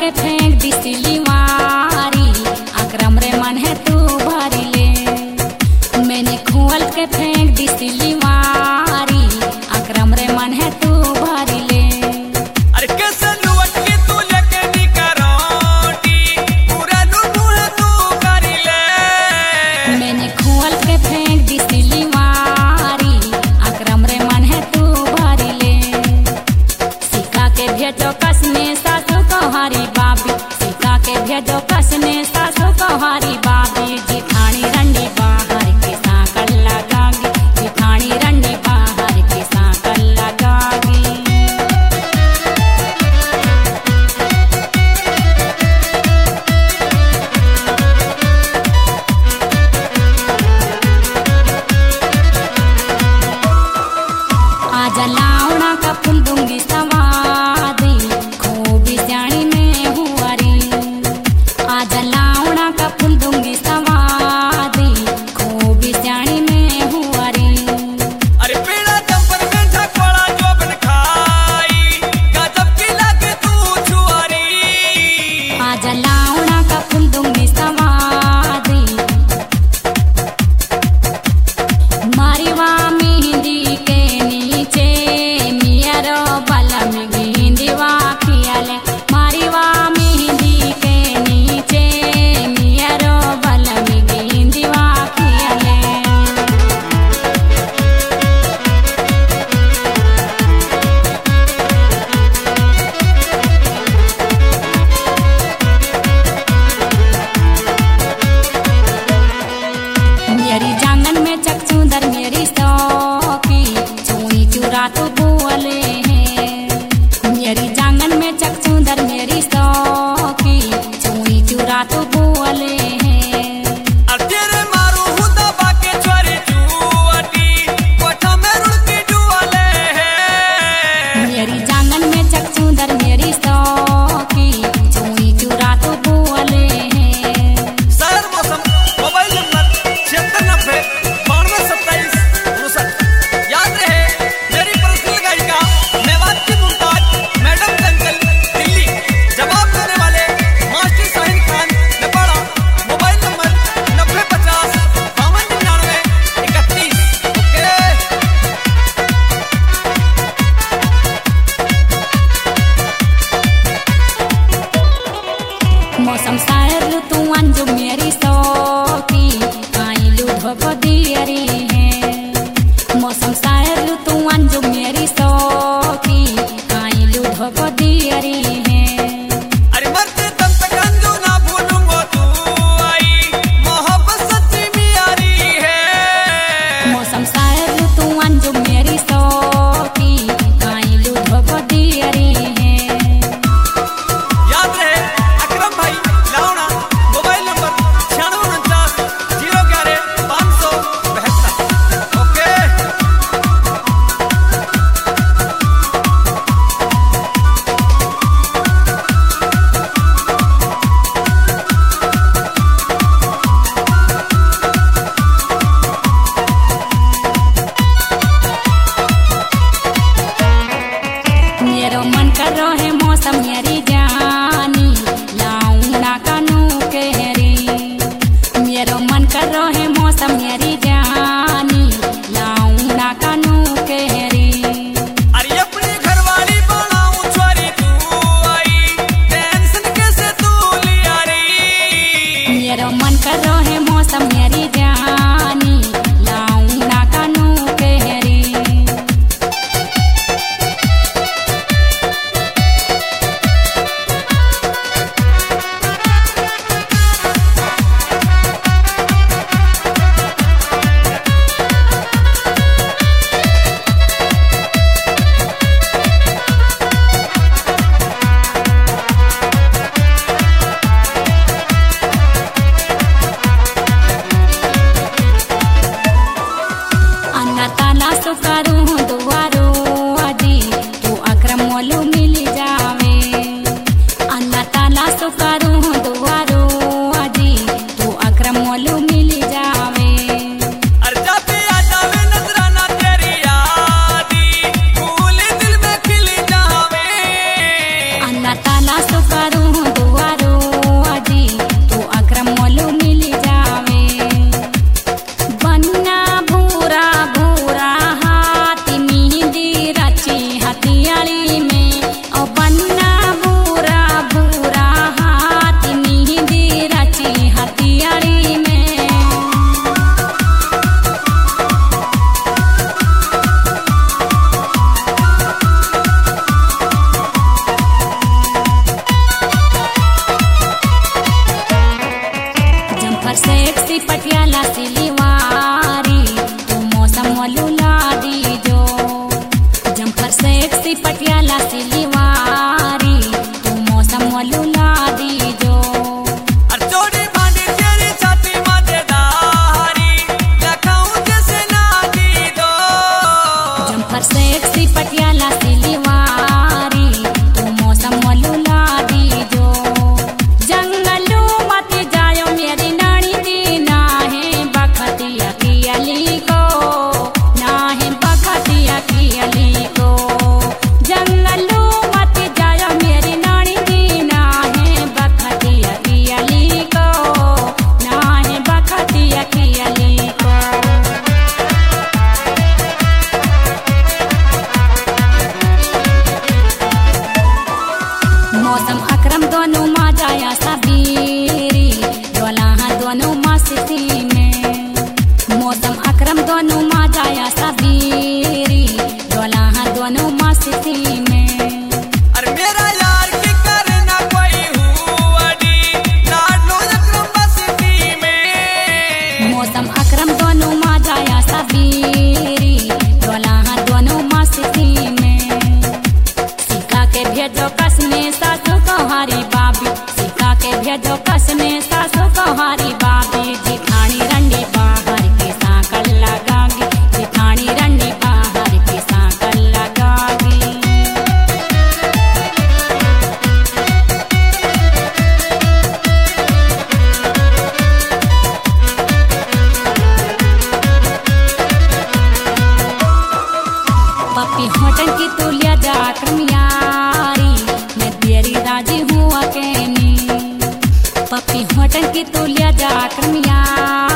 के फेंक दी सिलीवारी, अकरम रे मन है तू भरी ले। मैंने खोल के फेंक दी सिलीवारी, अकरम रे मन है तू भरी ले। अरे कैसे लुवट के तू लेके निकरोटी, पूरा नुनु है तू करी ले। मैंने खोल के फेंक दी सिलीवारी, अकरम रे मन है तू भरी ले। सिखा के भेजो कसने सासू कहारी बाबी, सिखा के भेजो कसने सासू कहारी बाबी। जिठानी रंडी बाहर के साकल लगागी, जिठानी रंडी बाहर के साकल लगागी। आज लावना का फूल दूंगी सवादी, खूबी जानी में हुआरी। आज लावना का फूल दूंगी सवादी, खूबी जानी में हुआरी। अरे पेड़ा जंपर में झकोड़ा जो बन खाई, गजब की लगे तू छुआरी। आज लावना का फूल दूंगी सवादी, मारीवा मेहंदी के नीचे मियारो बाला में गेंदीवा खियाले। मारीवा मेहंदी के नीचे मियारो बाला में गेंदीवा खियाले। मेरी जांगन में चकचूंदर मेरी सौकी, चूड़ी चूरा तो बोले हैं। मेरी जांगन में चकचूंदर मेरी सौकी, चूड़ी चूरा तो बोले हैं। अरे तेरे मारू हूँ दबा के चोरी चुआटी, कोठा में रुड़की डुआले है। मेरी जांगन में चकचूंदर मेरी सौकी, चूड़ी चूरा तो बोले हैं। सर मौसम मोबाइल नंबर 7690-9227-59। याद रहे मेरी पर्सनल गायिका मेवात की मुमताज मैडम चंचल दिल्ली। जवाब देने वाले मास्टर शाहीन खान नेपाड़ा। Mobile number 9050-5299-31। ओके। मौसम सायर ऋतु अंजु मेरी सौकी, काई लूधो बदियरी है। मौसम सायर ऋतु अंजु मेरी सौकी, काई लूधो बदियरी है। अरे मरते दम तक अंजू ना भूलूंगा तू आई, मोहब्बत सच्ची मियारी है। मौसम सायर ऋतु अंजु मेरी सौकी, काई लूधो बदियरी है। याद रहे अकरम भाई लावना। Mobile number 9649-011-572। ओके। मेरो मन कर रहे मौसम मेरी जानी, लाऊंगा कानू केरी। मेरो मन कर रहे मौसम मेरी जानी, लाऊंगा कानू केरी। अरे अपनी घरवाली बनाऊं चोरी तू आई, टेंशन कैसे तू लिया रे। मेरो मन कर रहे मौसम मेरी जानी, लाऊंगा कानू केरी। अन्ना ताला सुकारू दुआरो आदि, तू अकरम मोलू मिल जावे। अन्ना ताला सुकारू दुआरो आदि, तू अकरम मोलू मिल जावे। अरे जब भी आ जावे नजराना तेरी यादी, फूल दिल में खिल जावे। अन्ना ताला सुकारू सेक्सी पटियाला सिलीवारी तू मौसम लुला दी जो जम्पर सेक्सी पटियाला सिलीवारी तू मौसम लुला दी जो सेक्सी पटियाला सिलीवारी तू मौसम लुला दी जो जंगलू मत जायो मेरी नानी दी ना है बखतिया की अली को ना है बखतिया की अली को जंगलू मत जायो मेरी नानी दी ना है बखतिया की अली को ना है बखतिया की अली को मौसम अकरम दोनों माँ जाया सबीरी डोलाहा दोनों मस्ती में मौसम अकरम दोनों माँ जाया सबीरी डोलाहा दोनों मस्ती में अरे मेरा यार की करना कोई हुआडी लाडलो अकरम मस्ती में मौसम अकरम दोनों माँ जाया सबीरी डोलाहा दोनों मस्ती में सिक्का के भेजो कसने सासू कहारी बाबी सिक्का के भेजो कसने सासू कहारी बाबी जिठानी रंडी बाहर के सांकल लगागी जिठानी रंडी बाहर के सांकल लगागी पप्पी होटल की तुलिया जाकर यारी मैं तेरी राजी हूँ अकेली पप्पी होटल की तुलिया जाकर यारी